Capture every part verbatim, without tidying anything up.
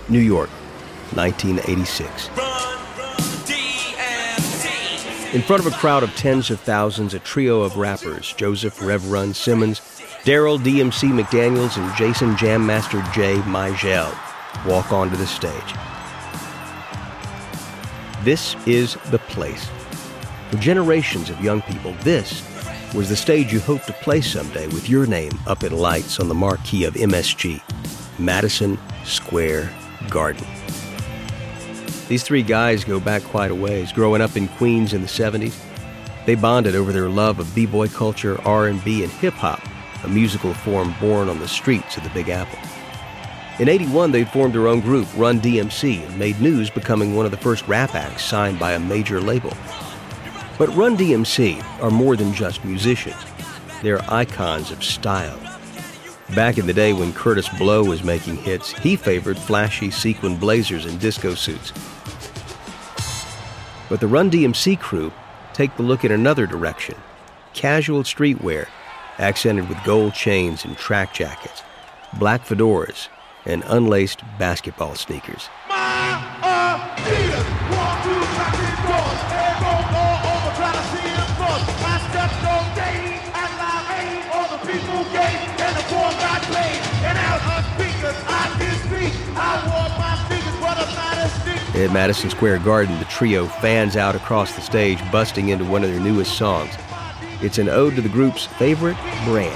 New York, nineteen eighty-six. In front of a crowd of tens of thousands, a trio of rappers, Joseph Rev Run Simmons, Daryl D M C McDaniels, and Jason Jam Master J. Migel, walk onto the stage. This is the place. For generations of young people, this was the stage you hoped to play someday with your name up in lights on the marquee of M S G, Madison Square Garden. These three guys go back quite a ways, growing up in Queens in the seventies. They bonded over their love of b-boy culture, R and B, and hip-hop, a musical form born on the streets of the Big Apple. In eighty-one, they formed their own group, Run D M C, and made news becoming one of the first rap acts signed by a major label. But Run D M C are more than just musicians. They're icons of style. Back in the day when Curtis Blow was making hits, he favored flashy sequin blazers and disco suits. But the Run D M C crew take the look in another direction. Casual streetwear, accented with gold chains and track jackets, black fedoras, and unlaced basketball sneakers. At Madison Square Garden, the trio fans out across the stage, busting into one of their newest songs. It's an ode to the group's favorite brand.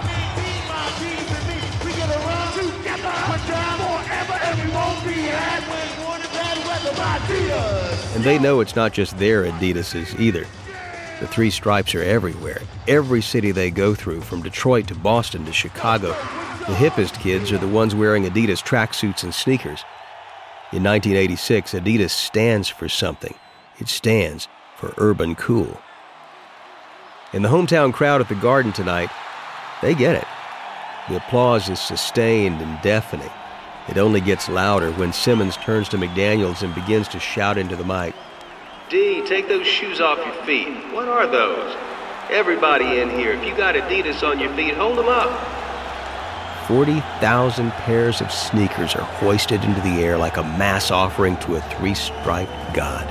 And they know it's not just their Adidas's either. The three stripes are everywhere. Every city they go through, from Detroit to Boston to Chicago, the hippest kids are the ones wearing Adidas tracksuits and sneakers. In nineteen eighty-six, Adidas stands for something. It stands for urban cool. And the hometown crowd at the Garden tonight, they get it. The applause is sustained and deafening. It only gets louder when Simmons turns to McDaniels and begins to shout into the mic. D, take those shoes off your feet. What are those? Everybody in here, if you got Adidas on your feet, hold them up. forty thousand pairs of sneakers are hoisted into the air like a mass offering to a three-striped god.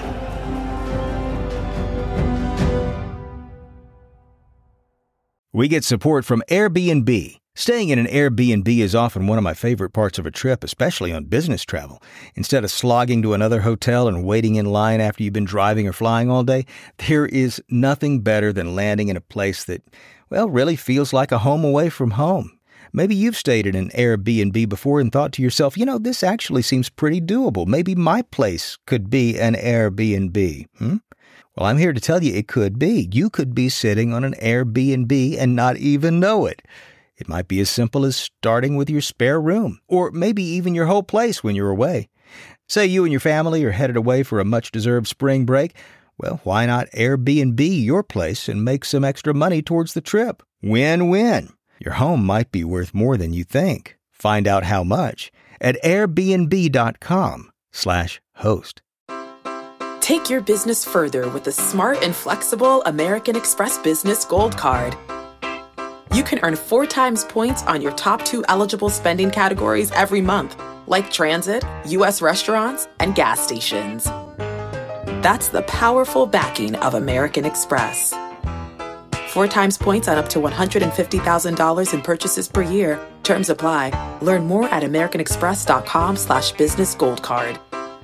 We get support from Airbnb. Staying in an Airbnb is often one of my favorite parts of a trip, especially on business travel. Instead of slogging to another hotel and waiting in line after you've been driving or flying all day, there is nothing better than landing in a place that, well, really feels like a home away from home. Maybe you've stayed in an Airbnb before and thought to yourself, you know, this actually seems pretty doable. Maybe my place could be an Airbnb. Hmm? Well, I'm here to tell you it could be. You could be sitting on an Airbnb and not even know it. It might be as simple as starting with your spare room, or maybe even your whole place when you're away. Say you and your family are headed away for a much-deserved spring break. Well, why not Airbnb your place and make some extra money towards the trip? Win-win. Your home might be worth more than you think. Find out how much at airbnb.com slash host. Take your business further with the smart and flexible American Express Business Gold Card. You can earn four times points on your top two eligible spending categories every month, like transit, U S restaurants, and gas stations. That's the powerful backing of American Express. Four times points on up to one hundred fifty thousand dollars in purchases per year. Terms apply. Learn more at americanexpress.com slash business gold card.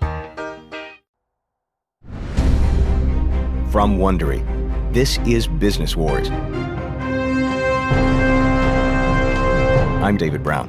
From Wondery, this is Business Wars. I'm David Brown.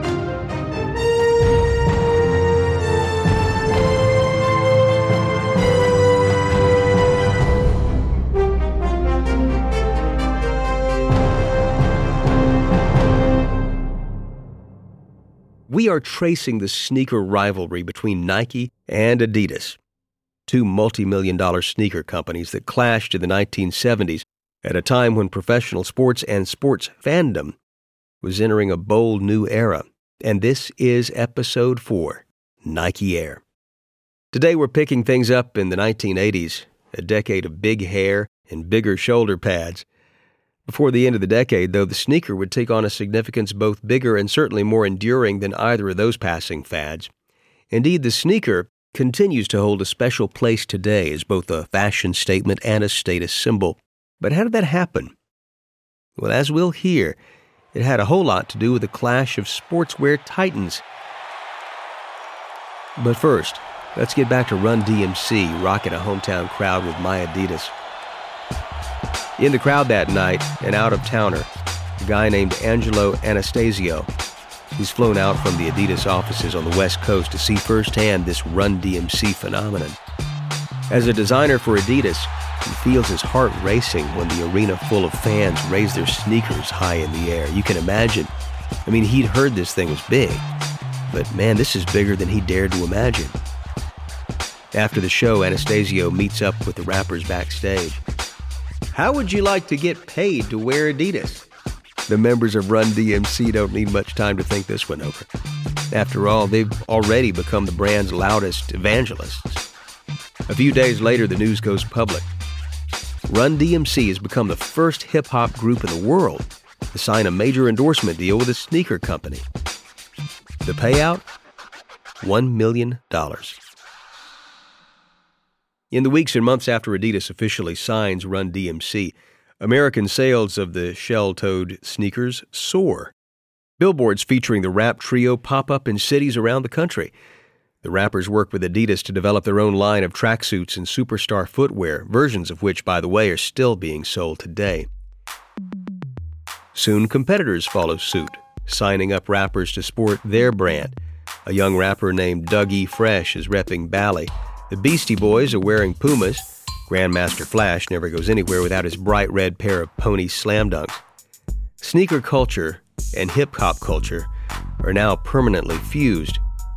We are tracing the sneaker rivalry between Nike and Adidas, two multi-million dollar sneaker companies that clashed in the nineteen seventies at a time when professional sports and sports fandom was entering a bold new era. And this is episode four, Nike Air. Today we're picking things up in the nineteen eighties, a decade of big hair and bigger shoulder pads. Before the end of the decade, though, the sneaker would take on a significance both bigger and certainly more enduring than either of those passing fads. Indeed, the sneaker continues to hold a special place today as both a fashion statement and a status symbol. But how did that happen? Well, as we'll hear, it had a whole lot to do with a clash of sportswear titans. But first, let's get back to Run D M C rocking a hometown crowd with My Adidas. In the crowd that night, an out-of-towner, a guy named Angelo Anastasio. He's flown out from the Adidas offices on the West Coast to see firsthand this Run D M C phenomenon. As a designer for Adidas, he feels his heart racing when the arena full of fans raise their sneakers high in the air. You can imagine. I mean, he'd heard this thing was big, but man, this is bigger than he dared to imagine. After the show, Anastasio meets up with the rappers backstage. How would you like to get paid to wear Adidas? The members of Run D M C don't need much time to think this one over. After all, they've already become the brand's loudest evangelists. A few days later, the news goes public. Run D M C has become the first hip-hop group in the world to sign a major endorsement deal with a sneaker company. The payout? One million dollars. In the weeks and months after Adidas officially signs Run D M C, American sales of the shell-toed sneakers soar. Billboards featuring the rap trio pop up in cities around the country. The rappers work with Adidas to develop their own line of tracksuits and superstar footwear, versions of which, by the way, are still being sold today. Soon competitors follow suit, signing up rappers to sport their brand. A young rapper named Dougie Fresh is repping Bally. The Beastie Boys are wearing Pumas. Grandmaster Flash never goes anywhere without his bright red pair of pony slam dunks. Sneaker culture and hip-hop culture are now permanently fused.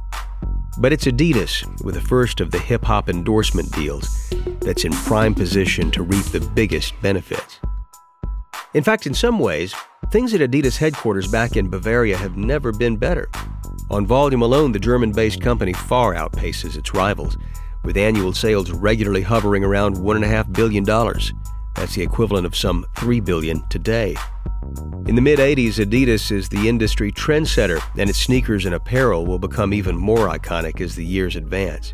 But it's Adidas, with the first of the hip-hop endorsement deals, that's in prime position to reap the biggest benefits. In fact, in some ways, things at Adidas headquarters back in Bavaria have never been better. On volume alone, the German-based company far outpaces its rivals, with annual sales regularly hovering around one point five billion dollars. That's the equivalent of some three billion dollars today. In the mid-eighties, Adidas is the industry trendsetter, and its sneakers and apparel will become even more iconic as the years advance.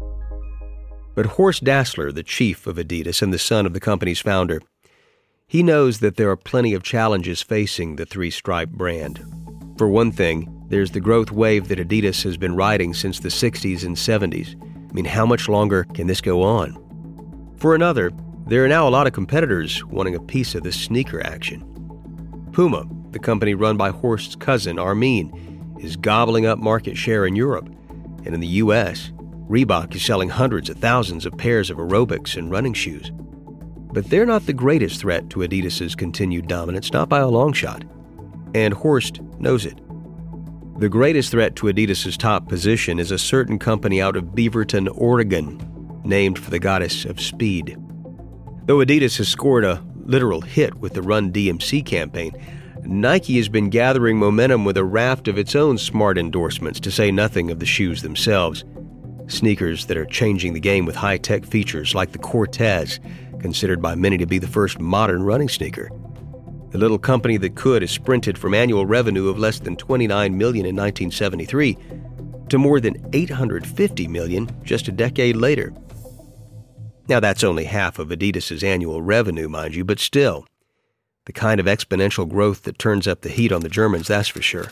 But Horst Dassler, the chief of Adidas and the son of the company's founder, he knows that there are plenty of challenges facing the three-stripe brand. For one thing, there's the growth wave that Adidas has been riding since the sixties and seventies. I mean, how much longer can this go on? For another, there are now a lot of competitors wanting a piece of this sneaker action. Puma, the company run by Horst's cousin, Armin, is gobbling up market share in Europe. And in the U S, Reebok is selling hundreds of thousands of pairs of aerobics and running shoes. But they're not the greatest threat to Adidas's continued dominance, not by a long shot. And Horst knows it. The greatest threat to Adidas's top position is a certain company out of Beaverton, Oregon, named for the goddess of speed. Though Adidas has scored a literal hit with the Run D M C campaign, Nike has been gathering momentum with a raft of its own smart endorsements, to say nothing of the shoes themselves. Sneakers that are changing the game with high-tech features like the Cortez, considered by many to be the first modern running sneaker. The little company that could has sprinted from annual revenue of less than twenty-nine million dollars in nineteen seventy-three to more than eight hundred fifty million dollars just a decade later. Now, that's only half of Adidas's annual revenue, mind you, but still, the kind of exponential growth that turns up the heat on the Germans, that's for sure.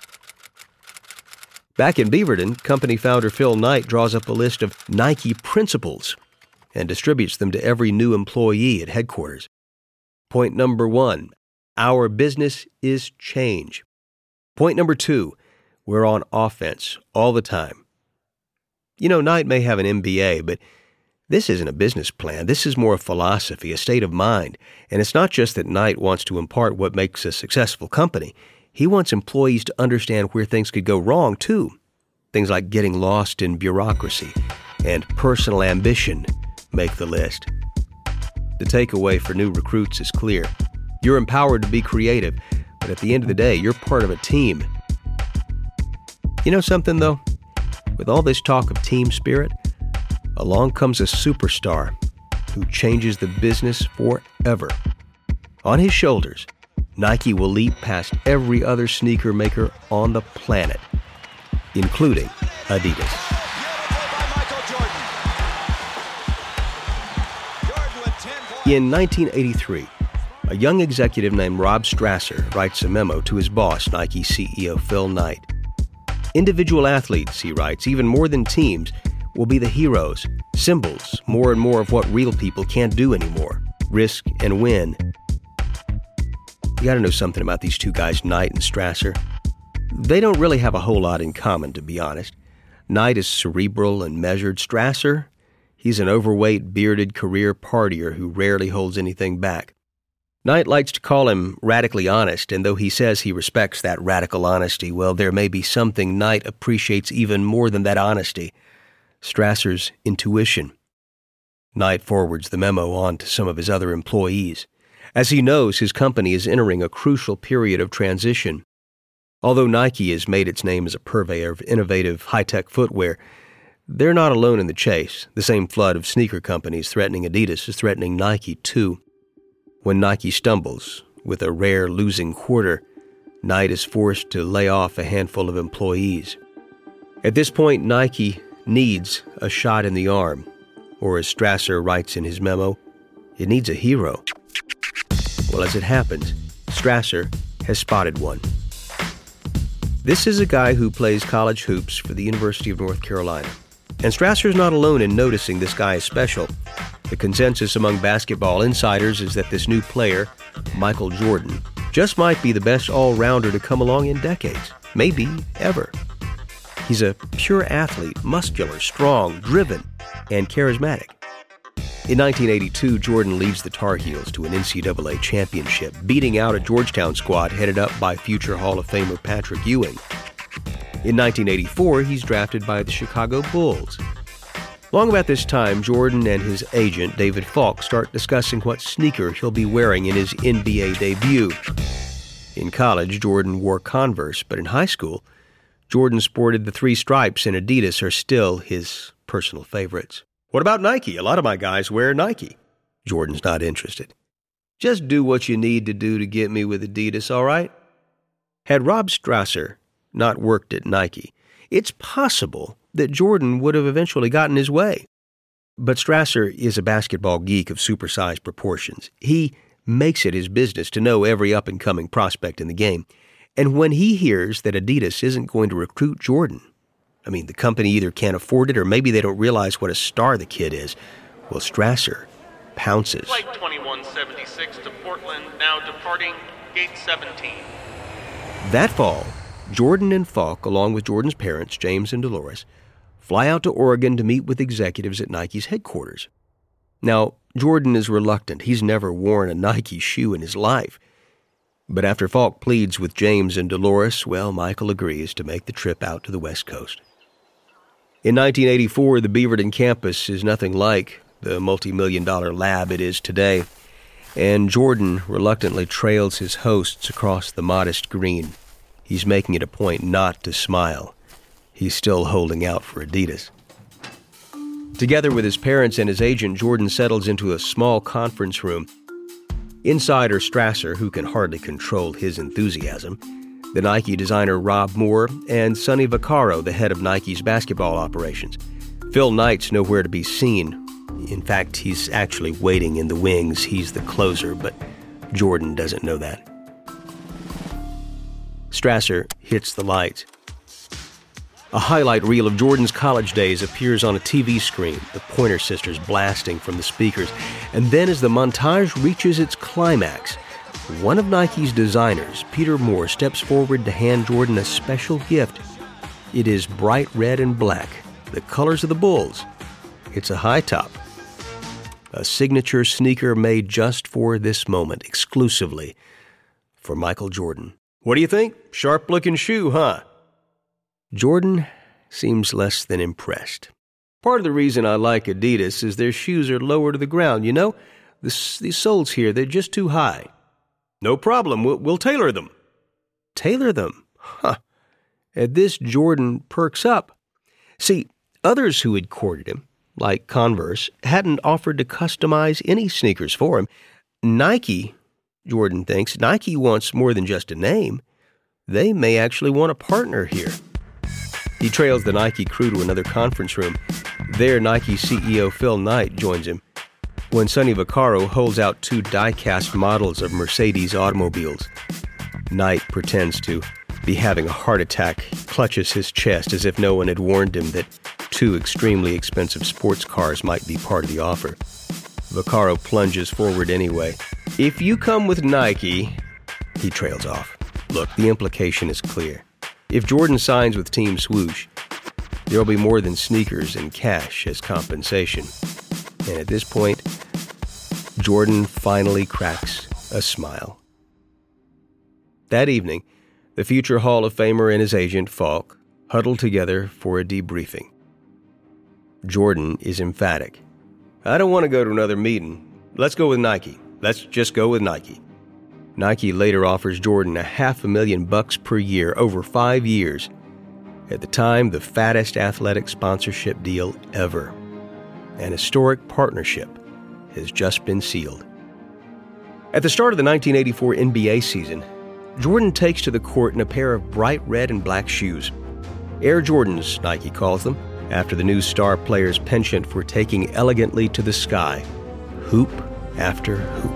Back in Beaverton, company founder Phil Knight draws up a list of Nike principles and distributes them to every new employee at headquarters. Point number one, our business is change. Point number two, we're on offense all the time. You know, Knight may have an M B A, but this isn't a business plan. This is more a philosophy, a state of mind. And it's not just that Knight wants to impart what makes a successful company. He wants employees to understand where things could go wrong, too. Things like getting lost in bureaucracy and personal ambition make the list. The takeaway for new recruits is clear. You're empowered to be creative, but at the end of the day, you're part of a team. You know something, though? With all this talk of team spirit, along comes a superstar who changes the business forever. On his shoulders, Nike will leap past every other sneaker maker on the planet, including Adidas. In nineteen eighty-three, a young executive named Rob Strasser writes a memo to his boss, Nike C E O Phil Knight. Individual athletes, he writes, even more than teams, will be the heroes, symbols, more and more of what real people can't do anymore, risk and win. You gotta know something about these two guys, Knight and Strasser. They don't really have a whole lot in common, to be honest. Knight is cerebral and measured. Strasser, he's an overweight, bearded career partier who rarely holds anything back. Knight likes to call him radically honest, and though he says he respects that radical honesty, well, there may be something Knight appreciates even more than that honesty: Strasser's intuition. Knight forwards the memo on to some of his other employees, as he knows his company is entering a crucial period of transition. Although Nike has made its name as a purveyor of innovative, high-tech footwear, they're not alone in the chase. The same flood of sneaker companies threatening Adidas is threatening Nike, too. When Nike stumbles with a rare losing quarter, Knight is forced to lay off a handful of employees. At this point, Nike needs a shot in the arm, or as Strasser writes in his memo, it needs a hero. Well, as it happens, Strasser has spotted one. This is a guy who plays college hoops for the University of North Carolina. And Strasser's not alone in noticing this guy is special. The consensus among basketball insiders is that this new player, Michael Jordan, just might be the best all-rounder to come along in decades, maybe ever. He's a pure athlete, muscular, strong, driven, and charismatic. In nineteen eighty-two, Jordan leads the Tar Heels to an N C double A championship, beating out a Georgetown squad headed up by future Hall of Famer Patrick Ewing. In nineteen eighty-four, he's drafted by the Chicago Bulls. Long about this time, Jordan and his agent, David Falk, start discussing what sneaker he'll be wearing in his N B A debut. In college, Jordan wore Converse, but in high school, Jordan sported the three stripes, and Adidas are still his personal favorites. What about Nike? A lot of my guys wear Nike. Jordan's not interested. Just do what you need to do to get me with Adidas, all right? Had Rob Strasser not worked at Nike, it's possible that Jordan would have eventually gotten his way. But Strasser is a basketball geek of supersized proportions. He makes it his business to know every up-and-coming prospect in the game. And when he hears that Adidas isn't going to recruit Jordan, I mean, the company either can't afford it or maybe they don't realize what a star the kid is, well, Strasser pounces. Flight twenty-one seventy-six to Portland, now departing gate seventeen. That fall, Jordan and Falk, along with Jordan's parents, James and Dolores, fly out to Oregon to meet with executives at Nike's headquarters. Now, Jordan is reluctant. He's never worn a Nike shoe in his life. But after Falk pleads with James and Dolores, well, Michael agrees to make the trip out to the West Coast. In nineteen eighty-four, the Beaverton campus is nothing like the multi-million dollar lab it is today, and Jordan reluctantly trails his hosts across the modest green. He's making it a point not to smile. He's still holding out for Adidas. Together with his parents and his agent, Jordan settles into a small conference room. Inside are Strasser, who can hardly control his enthusiasm, the Nike designer Rob Moore, and Sonny Vaccaro, the head of Nike's basketball operations. Phil Knight's nowhere to be seen. In fact, he's actually waiting in the wings. He's the closer, but Jordan doesn't know that. Strasser hits the lights. A highlight reel of Jordan's college days appears on a T V screen, the Pointer Sisters blasting from the speakers. And then as the montage reaches its climax, one of Nike's designers, Peter Moore, steps forward to hand Jordan a special gift. It is bright red and black, the colors of the Bulls. It's a high top, a signature sneaker made just for this moment, exclusively for Michael Jordan. What do you think? Sharp-looking shoe, huh? Jordan seems less than impressed. Part of the reason I like Adidas is their shoes are lower to the ground. You know, this, these soles here, they're just too high. No problem, we'll, we'll tailor them. Tailor them? Huh. At this, Jordan perks up. See, others who had courted him, like Converse, hadn't offered to customize any sneakers for him. Nike, Jordan thinks, Nike wants more than just a name. They may actually want a partner here. He trails the Nike crew to another conference room. There, Nike C E O Phil Knight joins him. when Sonny Vaccaro holds out two die-cast models of Mercedes automobiles. Knight pretends to be having a heart attack, clutches his chest as if no one had warned him that two extremely expensive sports cars might be part of the offer. Vaccaro plunges forward anyway. "If you come with Nike," he trails off. Look, the implication is clear. If Jordan signs with Team Swoosh, there'll be more than sneakers and cash as compensation. And at this point, Jordan finally cracks a smile. That evening, the future Hall of Famer and his agent, Falk, huddled together for a debriefing. Jordan is emphatic. "I don't want to go to another meeting. Let's go with Nike. Let's just go with Nike." Nike later offers Jordan a half a million bucks per year over five years. At the time, the fattest athletic sponsorship deal ever. An historic partnership has just been sealed. At the start of the nineteen eighty-four N B A season, Jordan takes to the court in a pair of bright red and black shoes. Air Jordans, Nike calls them, after the new star player's penchant for taking elegantly to the sky, hoop after hoop.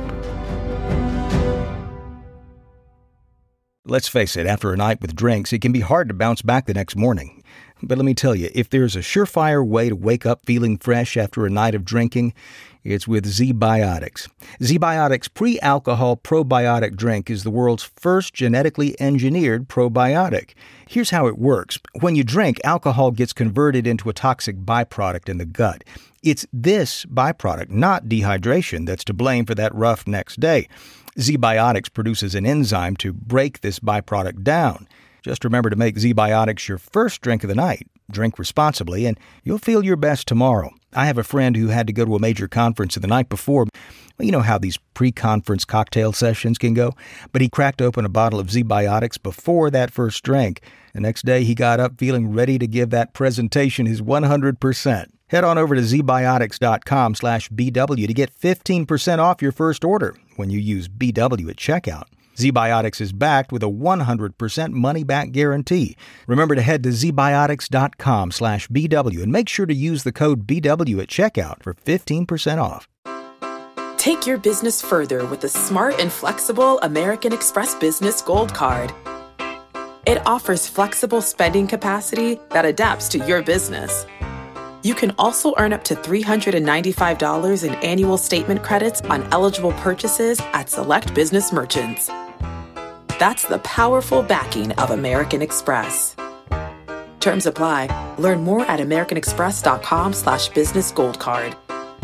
Let's face it, after a night with drinks, it can be hard to bounce back the next morning. But let me tell you, if there's a surefire way to wake up feeling fresh after a night of drinking, it's with ZBiotics. ZBiotics pre-alcohol probiotic drink is the world's first genetically engineered probiotic. Here's how it works. When you drink, alcohol gets converted into a toxic byproduct in the gut. It's this byproduct, not dehydration, that's to blame for that rough next day. ZBiotics produces an enzyme to break this byproduct down. Just remember to make ZBiotics your first drink of the night. Drink responsibly, and you'll feel your best tomorrow. I have a friend who had to go to a major conference the night before. Well, you know how these pre-conference cocktail sessions can go? But he cracked open a bottle of ZBiotics before that first drink. The next day, he got up feeling ready to give that presentation his one hundred percent. Head on over to zbiotics.com slash BW to get fifteen percent off your first order when you use B W at checkout. ZBiotics is backed with a one hundred percent money-back guarantee. Remember to head to zbiotics.com slash BW and make sure to use the code B W at checkout for fifteen percent off. Take your business further with the smart and flexible American Express Business Gold Card. It offers flexible spending capacity that adapts to your business. You can also earn up to three hundred ninety-five dollars in annual statement credits on eligible purchases at select business merchants. That's the powerful backing of American Express. Terms apply. Learn more at americanexpress.com slash business gold card.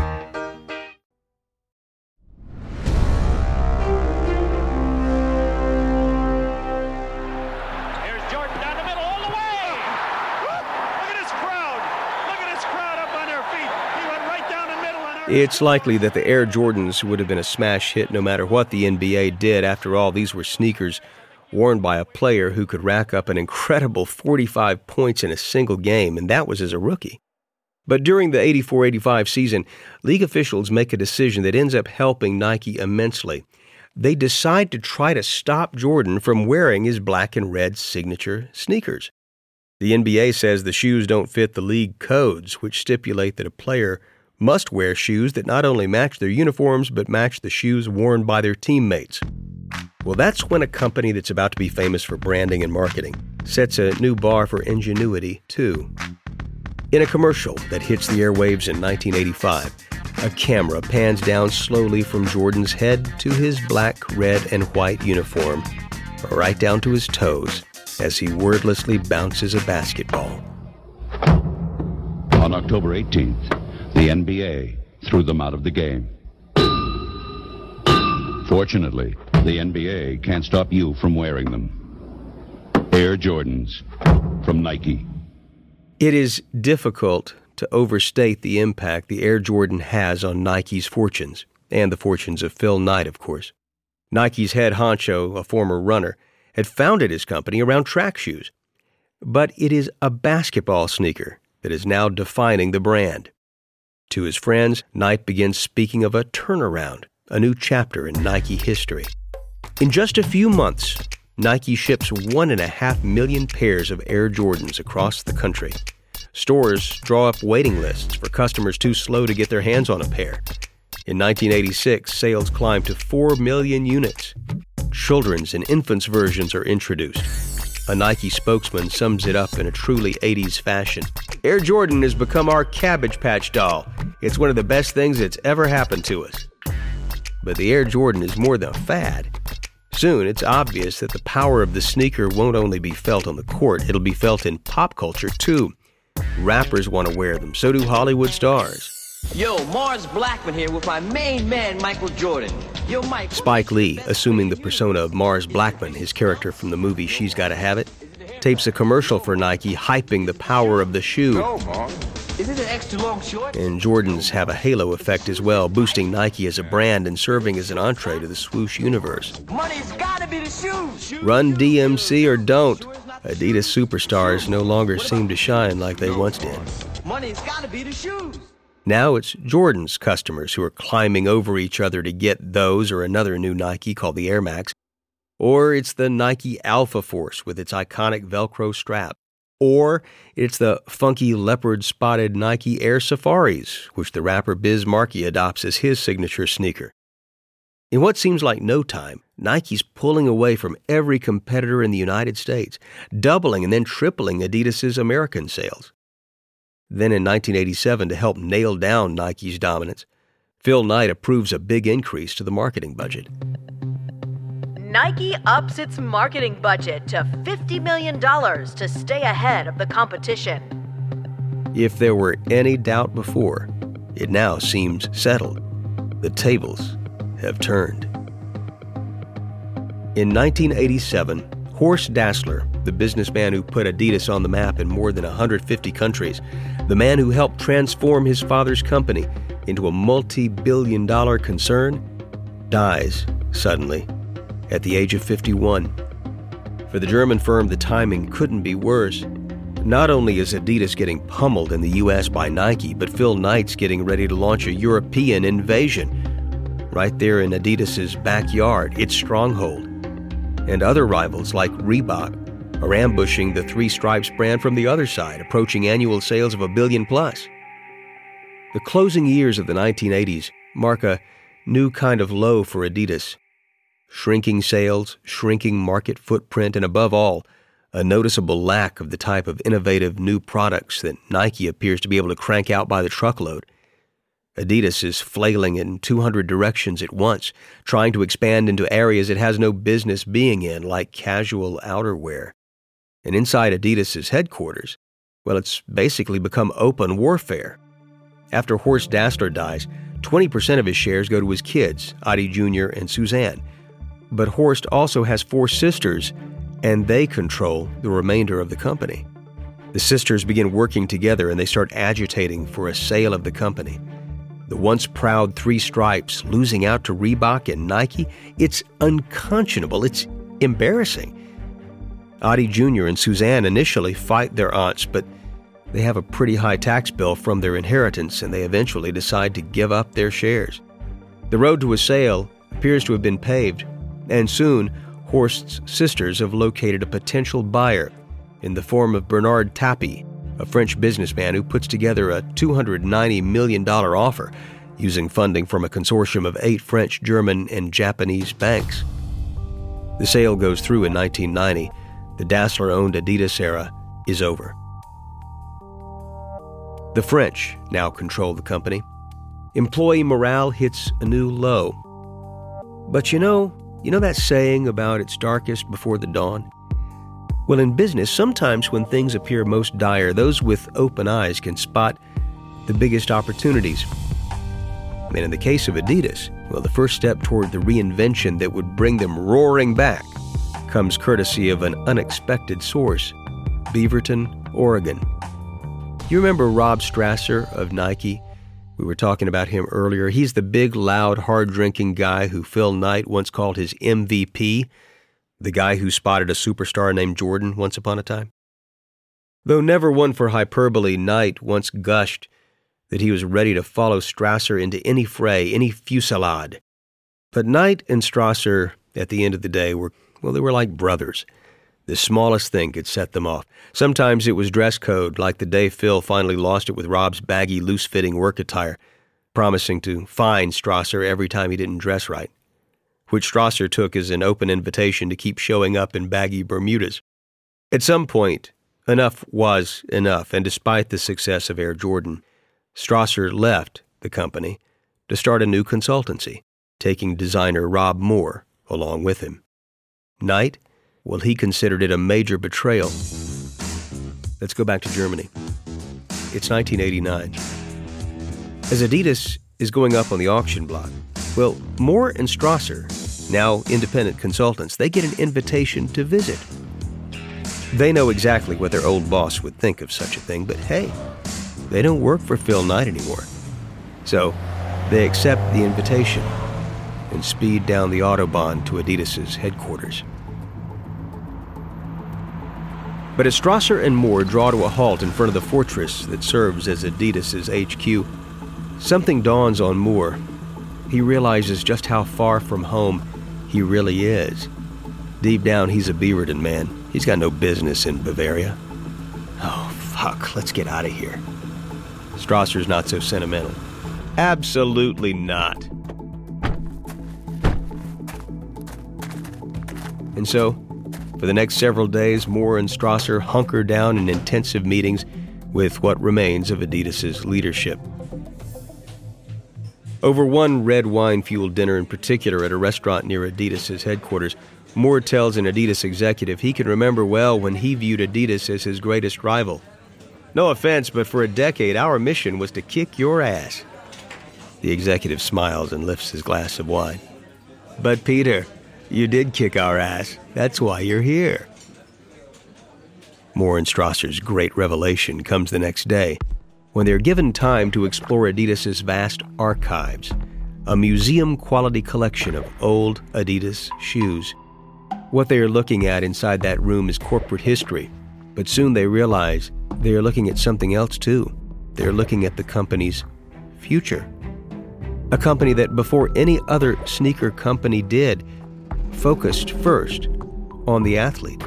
It's likely that the Air Jordans would have been a smash hit no matter what the N B A did. After all, these were sneakers worn by a player who could rack up an incredible forty-five points in a single game, and that was as a rookie. But during the eighty-four eighty-five season, league officials make a decision that ends up helping Nike immensely. They decide to try to stop Jordan from wearing his black and red signature sneakers. The N B A says the shoes don't fit the league codes, which stipulate that a player must wear shoes that not only match their uniforms, but match the shoes worn by their teammates. Well, that's when a company that's about to be famous for branding and marketing sets a new bar for ingenuity, too. In a commercial that hits the airwaves in nineteen eighty-five, a camera pans down slowly from Jordan's head to his black, red, and white uniform, right down to his toes, as he wordlessly bounces a basketball. On October eighteenth, the N B A threw them out of the game. Fortunately, the N B A can't stop you from wearing them. Air Jordans from Nike. It is difficult to overstate the impact the Air Jordan has on Nike's fortunes, and the fortunes of Phil Knight, of course. Nike's head honcho, a former runner, had founded his company around track shoes. But it is a basketball sneaker that is now defining the brand. To his friends, Knight begins speaking of a turnaround, a new chapter in Nike history. In just a few months, Nike ships one and a half million pairs of Air Jordans across the country. Stores draw up waiting lists for customers too slow to get their hands on a pair. In nineteen eighty-six, sales climbed to four million units. Children's and infants' versions are introduced. A Nike spokesman sums it up in a truly eighties fashion. Air Jordan has become our Cabbage Patch doll. It's one of the best things that's ever happened to us. But the Air Jordan is more than a fad. Soon, it's obvious that the power of the sneaker won't only be felt on the court, it'll be felt in pop culture, too. Rappers want to wear them, so do Hollywood stars. Yo, Mars Blackman here with my main man, Michael Jordan. Yo, Mike. Spike Lee, assuming the persona of Mars Blackman, his character from the movie She's Gotta Have It, tapes a commercial for Nike hyping the power of the shoe. Go, Mars. Is it an extra long short? And Jordans have a halo effect as well, boosting Nike as a brand and serving as an entree to the swoosh universe. Money's gotta be the shoes. Run D M C or don't, Adidas superstars no longer seem to shine like they once did. Money's gotta be the shoes. Now it's Jordan's customers who are climbing over each other to get those or another new Nike called the Air Max. Or it's the Nike Alpha Force with its iconic Velcro strap. Or it's the funky leopard-spotted Nike Air Safaris, which the rapper Biz Markie adopts as his signature sneaker. In what seems like no time, Nike's pulling away from every competitor in the United States, doubling and then tripling Adidas's American sales. Then in nineteen eighty-seven, to help nail down Nike's dominance, Phil Knight approves a big increase to the marketing budget. Nike ups its marketing budget to fifty million dollars to stay ahead of the competition. If there were any doubt before, it now seems settled. The tables have turned. In nineteen eighty-seven, Horst Dassler, the businessman who put Adidas on the map in more than one hundred fifty countries, the man who helped transform his father's company into a multi-billion dollar concern, dies suddenly at the age of fifty-one. For the German firm, the timing couldn't be worse. Not only is Adidas getting pummeled in the U S by Nike, but Phil Knight's getting ready to launch a European invasion right there in Adidas's backyard, its stronghold. And other rivals like Reebok are ambushing the Three Stripes brand from the other side, approaching annual sales of a billion plus. The closing years of the nineteen eighties mark a new kind of low for Adidas. Shrinking sales, shrinking market footprint, and above all, a noticeable lack of the type of innovative new products that Nike appears to be able to crank out by the truckload. Adidas is flailing in two hundred directions at once, trying to expand into areas it has no business being in, like casual outerwear. And inside Adidas's headquarters, well, it's basically become open warfare. After Horst Dassler dies, twenty percent of his shares go to his kids, Adi Junior and Suzanne. But Horst also has four sisters, and they control the remainder of the company. The sisters begin working together and they start agitating for a sale of the company. The once proud Three Stripes losing out to Reebok and Nike, it's unconscionable, it's embarrassing. Adi Junior and Suzanne initially fight their aunts, but they have a pretty high tax bill from their inheritance and they eventually decide to give up their shares. The road to a sale appears to have been paved, and soon Horst's sisters have located a potential buyer in the form of Bernard Tapie, a French businessman who puts together a two hundred ninety million dollars offer using funding from a consortium of eight French, German, and Japanese banks. The sale goes through in nineteen ninety. The Dassler-owned Adidas era is over. The French now control the company. Employee morale hits a new low. But you know, you know that saying about it's darkest before the dawn? Well, in business, sometimes when things appear most dire, those with open eyes can spot the biggest opportunities. And in the case of Adidas, well, the first step toward the reinvention that would bring them roaring back comes courtesy of an unexpected source, Beaverton, Oregon. You remember Rob Strasser of Nike? We were talking about him earlier. He's the big, loud, hard-drinking guy who Phil Knight once called his M V P, the guy who spotted a superstar named Jordan once upon a time. Though never one for hyperbole, Knight once gushed that he was ready to follow Strasser into any fray, any fusillade. But Knight and Strasser, at the end of the day, were, well, they were like brothers. The smallest thing could set them off. Sometimes it was dress code, like the day Phil finally lost it with Rob's baggy, loose-fitting work attire. promising to fine Strasser every time he didn't dress right, which Strasser took as an open invitation to keep showing up in baggy Bermudas. At some point, enough was enough, and despite the success of Air Jordan, Strasser left the company to start a new consultancy, taking designer Rob Moore along with him. Knight? Well, he considered it a major betrayal. Let's go back to Germany. It's nineteen eighty-nine. As Adidas is going up on the auction block, well, Moore and Strasser, now independent consultants, they get an invitation to visit. They know exactly what their old boss would think of such a thing, but hey, they don't work for Phil Knight anymore. So they accept the invitation and speed down the Autobahn to Adidas's headquarters. But as Strasser and Moore draw to a halt in front of the fortress that serves as Adidas's H Q, something dawns on Moore. He realizes just how far from home he really is. Deep down, he's a Beaverton man. He's got no business in Bavaria. Oh, fuck, let's get out of here. Strasser's not so sentimental. Absolutely not. And so, for the next several days, Moore and Strasser hunker down in intensive meetings with what remains of Adidas's leadership. Over one red wine-fueled dinner in particular at a restaurant near Adidas's headquarters, Moore tells an Adidas executive he can remember well when he viewed Adidas as his greatest rival. No offense, but for a decade, our mission was to kick your ass. The executive smiles and lifts his glass of wine. But Peter, you did kick our ass. That's why you're here. Moore and Strasser's great revelation comes the next day, when they're given time to explore Adidas's vast archives, a museum-quality collection of old Adidas shoes. What they are looking at inside that room is corporate history, but soon they realize they are looking at something else too. They're looking at the company's future. A company that before any other sneaker company did, focused first on the athlete.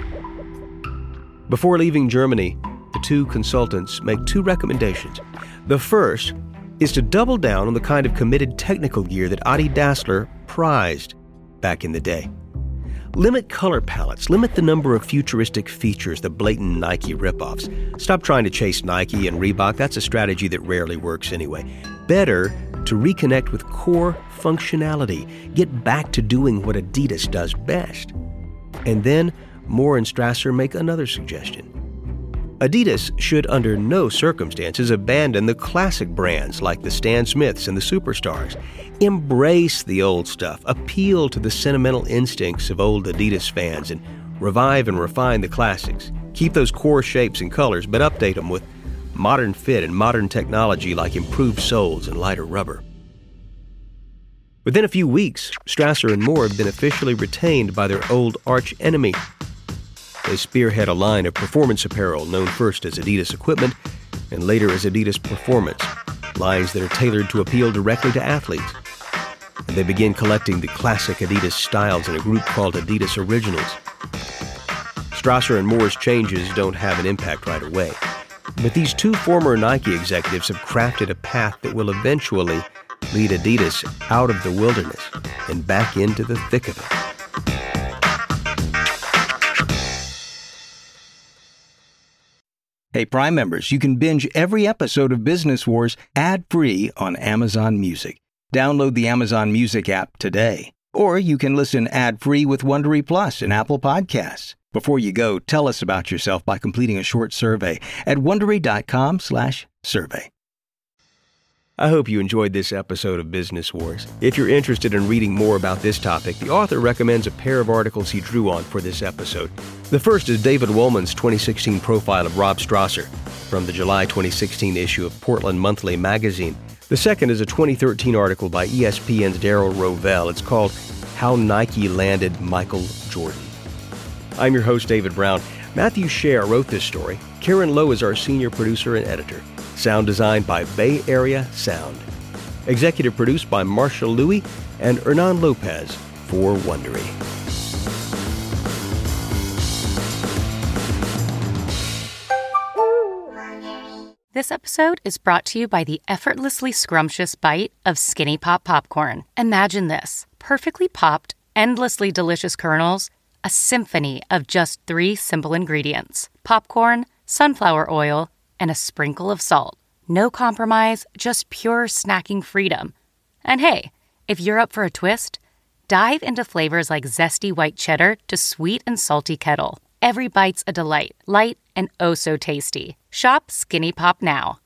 Before leaving Germany, the two consultants make two recommendations. The first is to double down on the kind of committed technical gear that Adi Dassler prized back in the day. Limit color palettes, limit the number of futuristic features, the blatant Nike ripoffs. Stop trying to chase Nike and Reebok. That's a strategy that rarely works anyway. Better to reconnect with core functionality. Get back to doing what Adidas does best. And then Moore and Strasser make another suggestion. Adidas should under no circumstances abandon the classic brands like the Stan Smiths and the Superstars. Embrace the old stuff, appeal to the sentimental instincts of old Adidas fans, and revive and refine the classics. Keep those core shapes and colors, but update them with modern fit and modern technology like improved soles and lighter rubber. Within a few weeks, Strasser and Moore have been officially retained by their old arch enemy. They spearhead a line of performance apparel known first as Adidas Equipment and later as Adidas Performance, lines that are tailored to appeal directly to athletes. And they begin collecting the classic Adidas styles in a group called Adidas Originals. Strasser and Moore's changes don't have an impact right away, but these two former Nike executives have crafted a path that will eventually lead Adidas out of the wilderness and back into the thick of it. Hey, Prime members, you can binge every episode of Business Wars ad-free on Amazon Music. Download the Amazon Music app today. Or you can listen ad-free with Wondery Plus and Apple Podcasts. Before you go, tell us about yourself by completing a short survey at Wondery.com slash survey. I hope you enjoyed this episode of Business Wars. If you're interested in reading more about this topic, the author recommends a pair of articles he drew on for this episode. The first is David Wollman's twenty sixteen profile of Rob Strasser from the July twenty sixteen issue of Portland Monthly magazine. The second is a twenty thirteen article by E S P N's Darryl Rovell. It's called How Nike Landed Michael Jordan. I'm your host, David Brown. Matthew Scher wrote this story. Karen Lowe is our senior producer and editor. Sound designed by Bay Area Sound. Executive produced by Marshall Louis and Hernan Lopez for Wondery. This episode is brought to you by the effortlessly scrumptious bite of Skinny Pop popcorn. Imagine this: perfectly popped, endlessly delicious kernels, a symphony of just three simple ingredients: popcorn, sunflower oil, and a sprinkle of salt. No compromise, just pure snacking freedom. And hey, if you're up for a twist, dive into flavors like zesty white cheddar to sweet and salty kettle. Every bite's a delight, light and oh so tasty. Shop Skinny Pop now.